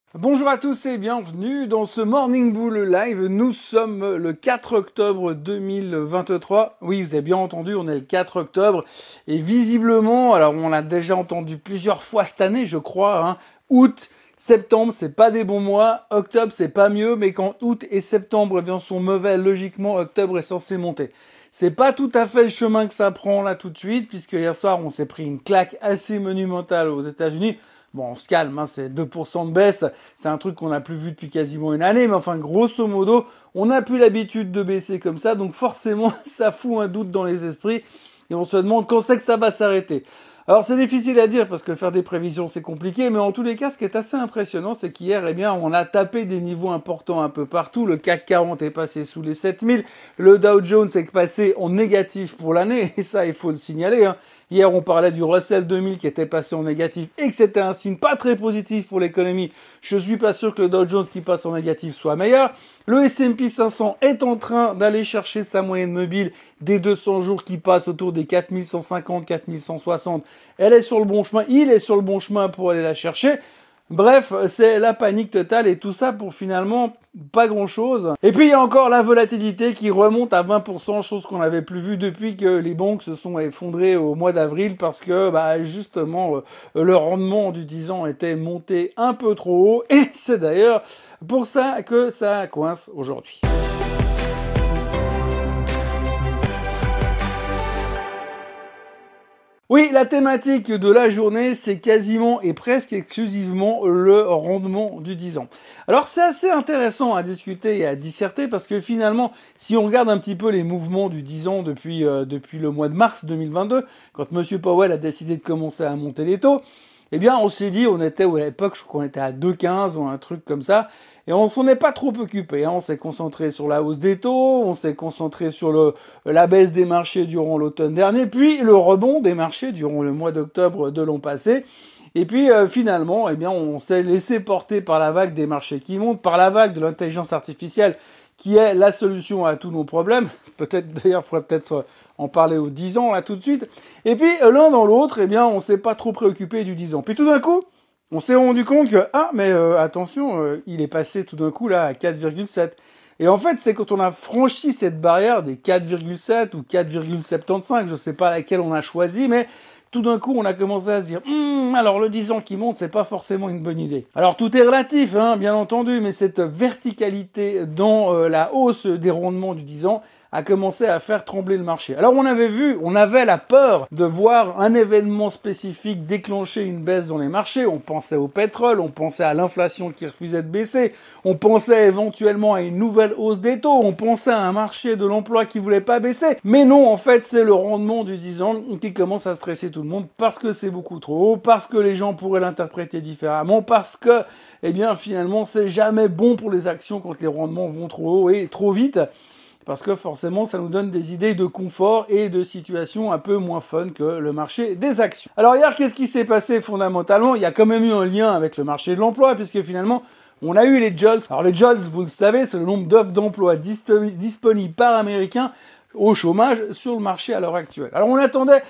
Bonjour à tous et bienvenue dans ce Morning Bull Live. Nous sommes le 4 octobre 2023. Oui, vous avez bien entendu, on est le 4 octobre. Et visiblement, alors on l'a déjà entendu plusieurs fois cette année, je crois, août, septembre, c'est pas des bons mois. Octobre, c'est pas mieux, mais quand août et septembre sont mauvais, logiquement, octobre est censé monter. C'est pas tout à fait le chemin que ça prend là tout de suite, puisque hier soir, on s'est pris une claque assez monumentale aux États-Unis. Bon, on se calme, c'est 2% de baisse, c'est un truc qu'on n'a plus vu depuis quasiment une année, mais enfin, grosso modo, on n'a plus l'habitude de baisser comme ça, donc forcément, ça fout un doute dans les esprits, et on se demande quand c'est que ça va s'arrêter. Alors, c'est difficile à dire, parce que faire des prévisions, c'est compliqué, mais en tous les cas, ce qui est assez impressionnant, c'est qu'hier, on a tapé des niveaux importants un peu partout, le CAC 40 est passé sous les 7000, le Dow Jones est passé en négatif pour l'année, et ça, il faut le signaler, Hier, on parlait du Russell 2000 qui était passé en négatif et que c'était un signe pas très positif pour l'économie. Je suis pas sûr que le Dow Jones qui passe en négatif soit meilleur. Le S&P 500 est en train d'aller chercher sa moyenne mobile des 200 jours qui passe autour des 4150, 4160. Elle est sur le bon chemin, il est sur le bon chemin pour aller la chercher. Bref, c'est la panique totale et tout ça pour finalement pas grand chose. Et puis il y a encore la volatilité qui remonte à 20%, chose qu'on n'avait plus vue depuis que les banques se sont effondrées au mois d'avril parce que justement le rendement du 10 ans était monté un peu trop haut et c'est d'ailleurs pour ça que ça coince aujourd'hui. Oui, la thématique de la journée, c'est quasiment et presque exclusivement le rendement du 10 ans. Alors c'est assez intéressant à discuter et à disserter parce que finalement, si on regarde un petit peu les mouvements du 10 ans depuis le mois de mars 2022, quand Monsieur Powell a décidé de commencer à monter les taux, on s'est dit, on était à l'époque, je crois qu'on était à 2,15 ou un truc comme ça, et on s'en est pas trop occupé. On s'est concentré sur la hausse des taux, on s'est concentré sur la baisse des marchés durant l'automne dernier, puis le rebond des marchés durant le mois d'octobre de l'an passé. Et puis finalement, on s'est laissé porter par la vague des marchés qui montent, par la vague de l'intelligence artificielle qui est la solution à tous nos problèmes. Peut-être d'ailleurs, il faudrait peut-être en parler aux 10 ans là tout de suite. Et puis l'un dans l'autre, on s'est pas trop préoccupé du 10 ans. Puis tout d'un coup, on s'est rendu compte que attention, il est passé tout d'un coup là à 4,7. Et en fait, c'est quand on a franchi cette barrière des 4,7 ou 4,75, je sais pas laquelle on a choisi, mais tout d'un coup, on a commencé à se dire alors le 10 ans qui monte, c'est pas forcément une bonne idée. Alors tout est relatif, bien entendu, mais cette verticalité dans la hausse des rendements du 10 ans a commencé à faire trembler le marché. Alors on avait la peur de voir un événement spécifique déclencher une baisse dans les marchés. On pensait au pétrole, on pensait à l'inflation qui refusait de baisser, on pensait éventuellement à une nouvelle hausse des taux, on pensait à un marché de l'emploi qui voulait pas baisser. Mais non, en fait, c'est le rendement du 10 ans qui commence à stresser tout le monde parce que c'est beaucoup trop haut, parce que les gens pourraient l'interpréter différemment, parce que, finalement, c'est jamais bon pour les actions quand les rendements vont trop haut et trop vite. Parce que forcément, ça nous donne des idées de confort et de situations un peu moins fun que le marché des actions. Alors hier, qu'est-ce qui s'est passé fondamentalement ? Il y a quand même eu un lien avec le marché de l'emploi, puisque finalement, on a eu les JOLTS. Alors les JOLTS, vous le savez, c'est le nombre d'offres d'emploi disponibles par Américain au chômage sur le marché à l'heure actuelle. Alors on attendait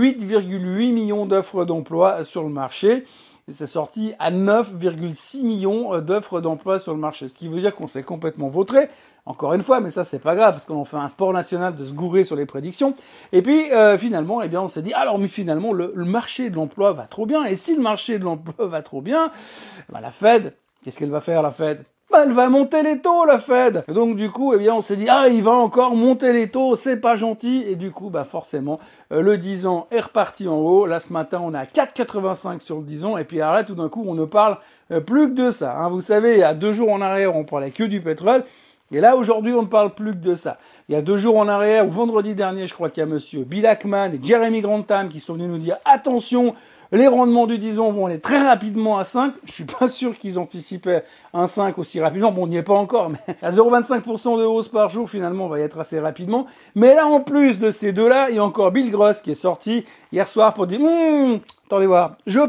8,8 millions d'offres d'emploi sur le marché. Et c'est sorti à 9,6 millions d'offres d'emploi sur le marché. Ce qui veut dire qu'on s'est complètement vautré. Encore une fois, mais ça c'est pas grave, parce qu'on en fait un sport national de se gourer sur les prédictions. Et puis finalement, on s'est dit, alors mais finalement, le marché de l'emploi va trop bien. Et si le marché de l'emploi va trop bien, la Fed, qu'est-ce qu'elle va faire la Fed ? Elle va monter les taux, la Fed. Et donc du coup, on s'est dit, il va encore monter les taux, c'est pas gentil. Et du coup, forcément, le 10 ans est reparti en haut. Là, ce matin, on est à 4,85 sur le 10 ans. Et puis alors là, tout d'un coup, on ne parle plus que de ça. Vous savez, il y a 2 jours en arrière, on parlait que du pétrole. Et là, aujourd'hui, on ne parle plus que de ça. Il y a 2 jours en arrière, ou vendredi dernier, je crois qu'il y a monsieur Bill Ackman et Jeremy Grantham qui sont venus nous dire, attention, les rendements du 10 ans vont aller très rapidement à 5. Je suis pas sûr qu'ils anticipaient un 5 aussi rapidement. Bon, on n'y est pas encore, mais à 0,25% de hausse par jour, finalement, on va y être assez rapidement. Mais là, en plus de ces deux-là, il y a encore Bill Gross qui est sorti hier soir pour dire, attendez voir, je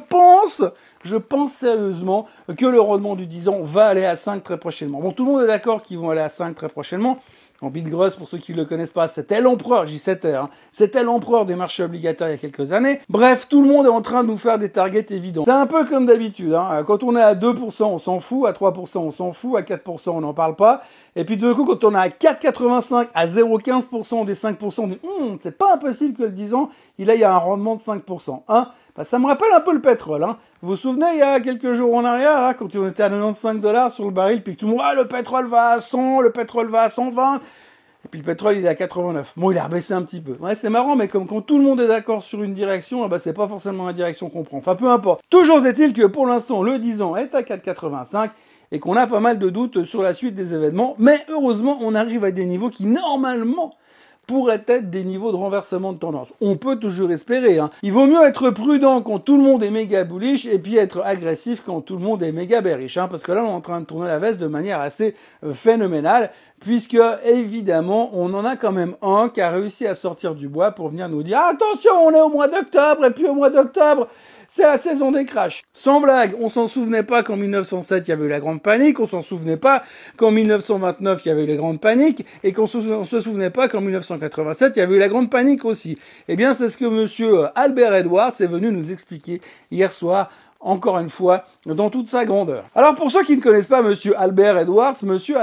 pense sérieusement que le rendement du 10 ans va aller à 5 très prochainement. Bon, tout le monde est d'accord qu'ils vont aller à 5 très prochainement. Bill Gross, pour ceux qui ne le connaissent pas, c'était l'empereur, je dis c'était, hein, c'était l'empereur des marchés obligataires il y a quelques années. Bref, tout le monde est en train de nous faire des targets évidents. C'est un peu comme d'habitude, hein. Quand on est à 2%, on s'en fout, à 3%, on s'en fout, à 4%, on n'en parle pas. Et puis de coup, quand on est à 4,85, à 0,15% des 5%, on dit c'est pas impossible que le 10 ans, il aille à un rendement de 5%. Hein, bah, ça me rappelle un peu le pétrole. Hein. Vous vous souvenez, il y a quelques jours en arrière, hein, quand on était à 95 $ sur le baril, puis que tout le monde, le pétrole va à 100, le pétrole va à 120, et puis le pétrole, il est à 89. Bon, il a rebaissé un petit peu. Ouais, c'est marrant, mais comme quand tout le monde est d'accord sur une direction, bah, c'est pas forcément la direction qu'on prend. Enfin, peu importe. Toujours est-il que pour l'instant, le 10 ans est à 4,85 et qu'on a pas mal de doutes sur la suite des événements. Mais heureusement, on arrive à des niveaux qui, normalement, pourraient être des niveaux de renversement de tendance. On peut toujours espérer. Hein. Il vaut mieux être prudent quand tout le monde est méga bullish et puis être agressif quand tout le monde est méga bearish. Hein, parce que là, on est en train de tourner la veste de manière assez phénoménale. Puisque, évidemment, on en a quand même un qui a réussi à sortir du bois pour venir nous dire « Attention, on est au mois d'octobre, et puis au mois d'octobre, c'est la saison des crashs. » Sans blague, on s'en souvenait pas qu'en 1907, il y avait eu la grande panique, on s'en souvenait pas qu'en 1929, il y avait eu la grande panique, et qu'on se souvenait pas qu'en 1987, il y avait eu la grande panique aussi. Eh bien, c'est ce que monsieur Albert Edwards est venu nous expliquer hier soir, encore une fois, dans toute sa grandeur. Alors pour ceux qui ne connaissent pas Monsieur Albert Edwards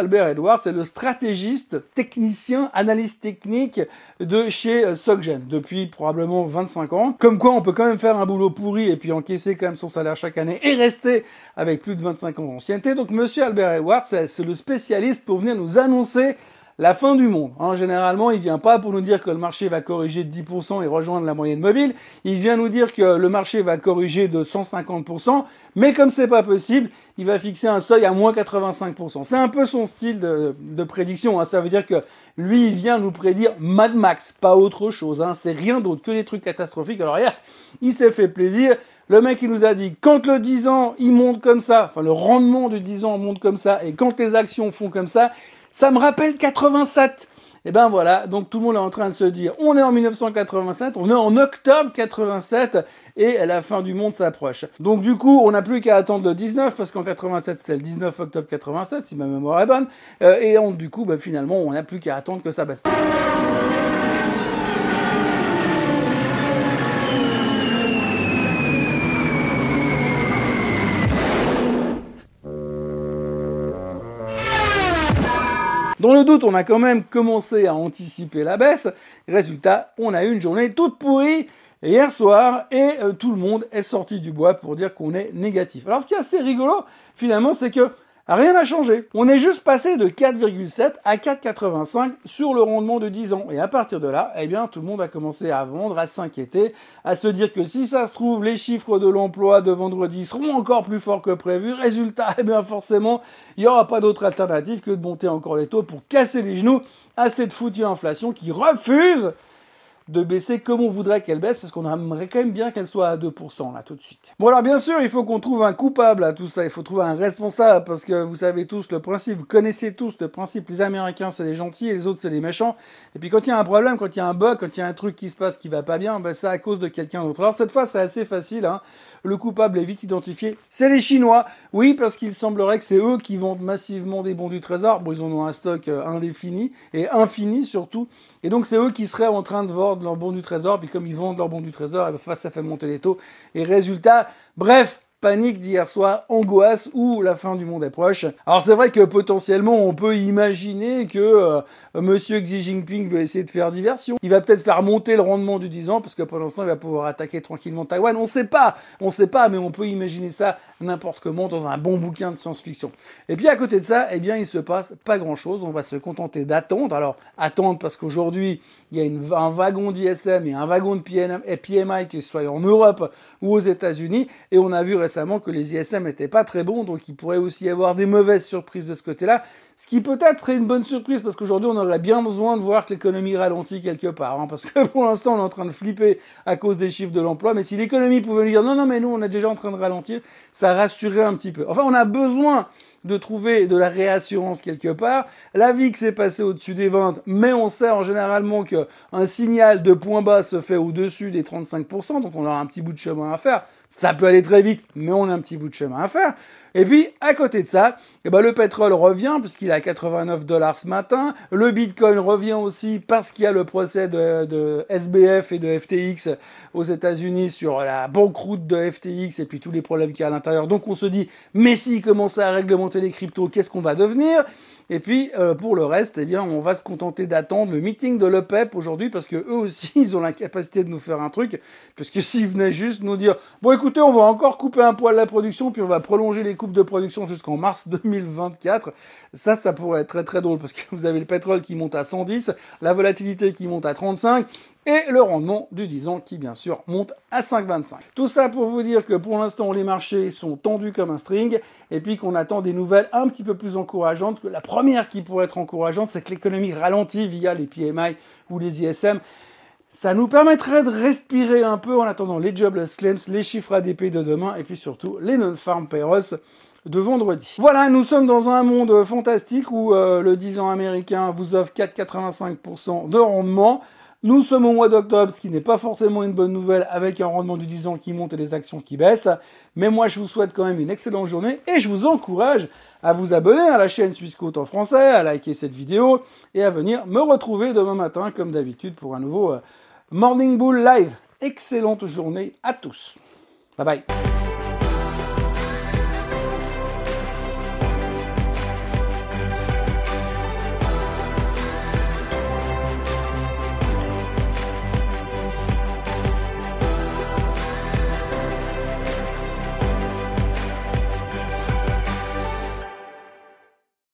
c'est le stratégiste, technicien, analyste technique de chez SocGen depuis probablement 25 ans. Comme quoi on peut quand même faire un boulot pourri et puis encaisser quand même son salaire chaque année et rester avec plus de 25 ans d'ancienneté. Donc Monsieur Albert Edwards, c'est le spécialiste pour venir nous annoncer la fin du monde. Hein, généralement, il vient pas pour nous dire que le marché va corriger de 10% et rejoindre la moyenne mobile. Il vient nous dire que le marché va corriger de 150%. Mais comme c'est pas possible, il va fixer un seuil à moins 85%. C'est un peu son style de prédiction. Hein. Ça veut dire que lui, il vient nous prédire Mad Max, pas autre chose. Hein. C'est rien d'autre que des trucs catastrophiques. Alors hier, il s'est fait plaisir. Le mec, il nous a dit, quand le 10 ans, il monte comme ça, enfin le rendement du 10 ans monte comme ça, et quand les actions font comme ça me rappelle 87. Et ben voilà, donc tout le monde est en train de se dire, on est en 1987, on est en octobre 87, et la fin du monde s'approche. Donc du coup, on n'a plus qu'à attendre le 19, parce qu'en 87, c'était le 19 octobre 87, si ma mémoire est bonne, et du coup, finalement, on n'a plus qu'à attendre que ça baisse. Dans le doute, on a quand même commencé à anticiper la baisse. Résultat, on a eu une journée toute pourrie hier soir et tout le monde est sorti du bois pour dire qu'on est négatif. Alors ce qui est assez rigolo, finalement, c'est que rien n'a changé. On est juste passé de 4,7 à 4,85 sur le rendement de 10 ans. Et à partir de là, eh bien, tout le monde a commencé à vendre, à s'inquiéter, à se dire que si ça se trouve, les chiffres de l'emploi de vendredi seront encore plus forts que prévu. Résultat, eh bien, forcément, il n'y aura pas d'autre alternative que de monter encore les taux pour casser les genoux à cette foutue inflation qui refuse de baisser comme on voudrait qu'elle baisse, parce qu'on aimerait quand même bien qu'elle soit à 2% là tout de suite. Bon alors bien sûr, il faut qu'on trouve un coupable à tout ça, il faut trouver un responsable, parce que vous savez tous le principe, vous connaissez tous le principe, les Américains c'est les gentils et les autres c'est les méchants, et puis quand il y a un problème, quand il y a un bug, quand il y a un truc qui se passe qui va pas bien, c'est à cause de quelqu'un d'autre. Alors cette fois c'est assez facile, hein. Le coupable est vite identifié, c'est les Chinois, oui, parce qu'il semblerait que c'est eux qui vendent massivement des bons du trésor, bon ils en ont un stock indéfini, et infini surtout, et donc c'est eux qui seraient en train de vendre leurs bons du trésor, puis comme ils vendent leurs bons du trésor, ça fait monter les taux, et résultat, bref, panique d'hier soir, angoisse, où la fin du monde est proche. Alors c'est vrai que potentiellement on peut imaginer que Monsieur Xi Jinping veut essayer de faire diversion. Il va peut-être faire monter le rendement du 10 ans, parce que pendant ce temps il va pouvoir attaquer tranquillement Taïwan. On sait pas, mais on peut imaginer ça n'importe comment dans un bon bouquin de science-fiction. Et puis à côté de ça, eh bien il se passe pas grand-chose. On va se contenter d'attendre. Alors attendre parce qu'aujourd'hui il y a un wagon d'ISM et un wagon de PMI qui soit en Europe ou aux États-Unis, et on a vu récemment que les ISM n'étaient pas très bons, donc il pourrait aussi y avoir des mauvaises surprises de ce côté-là, ce qui peut-être serait une bonne surprise, parce qu'aujourd'hui on aurait bien besoin de voir que l'économie ralentit quelque part, hein, parce que pour l'instant on est en train de flipper à cause des chiffres de l'emploi, mais si l'économie pouvait nous dire non mais nous on est déjà en train de ralentir, ça rassurerait un petit peu. Enfin on a besoin de trouver de la réassurance quelque part. La VIX est passée au-dessus des 20, mais on sait en généralement qu'un signal de point bas se fait au-dessus des 35%, donc on aura un petit bout de chemin à faire. Ça peut aller très vite, mais on a un petit bout de chemin à faire. Et puis, à côté de ça, le pétrole revient puisqu'il est à 89 $ ce matin. Le Bitcoin revient aussi parce qu'il y a le procès de SBF et de FTX aux États-Unis sur la banqueroute de FTX et puis tous les problèmes qu'il y a à l'intérieur. Donc, on se dit, mais s'il commence à réglementer les cryptos, qu'est-ce qu'on va devenir? Et puis, pour le reste, eh bien, on va se contenter d'attendre le meeting de l'OPEP aujourd'hui parce que eux aussi, ils ont la capacité de nous faire un truc. Parce que s'ils venaient juste nous dire, bon, écoutez, on va encore couper un poil la production, puis on va prolonger les coupes de production jusqu'en mars 2024. Ça pourrait être très, très drôle parce que vous avez le pétrole qui monte à 110, la volatilité qui monte à 35, et le rendement du 10 ans qui, bien sûr, monte à 5,25. Tout ça pour vous dire que pour l'instant, les marchés sont tendus comme un string et puis qu'on attend des nouvelles un petit peu plus encourageantes. La première qui pourrait être encourageante, c'est que l'économie ralentit via les PMI ou les ISM. Ça nous permettrait de respirer un peu en attendant les jobless claims, les chiffres ADP de demain et puis surtout les non-farm payrolls de vendredi. Voilà, nous sommes dans un monde fantastique où le 10 ans américain vous offre 4,85% de rendement. Nous sommes au mois d'octobre, ce qui n'est pas forcément une bonne nouvelle avec un rendement du 10 ans qui monte et des actions qui baissent. Mais moi, je vous souhaite quand même une excellente journée et je vous encourage à vous abonner à la chaîne Swissquote en français, à liker cette vidéo et à venir me retrouver demain matin, comme d'habitude, pour un nouveau Morning Bull Live. Excellente journée à tous. Bye bye.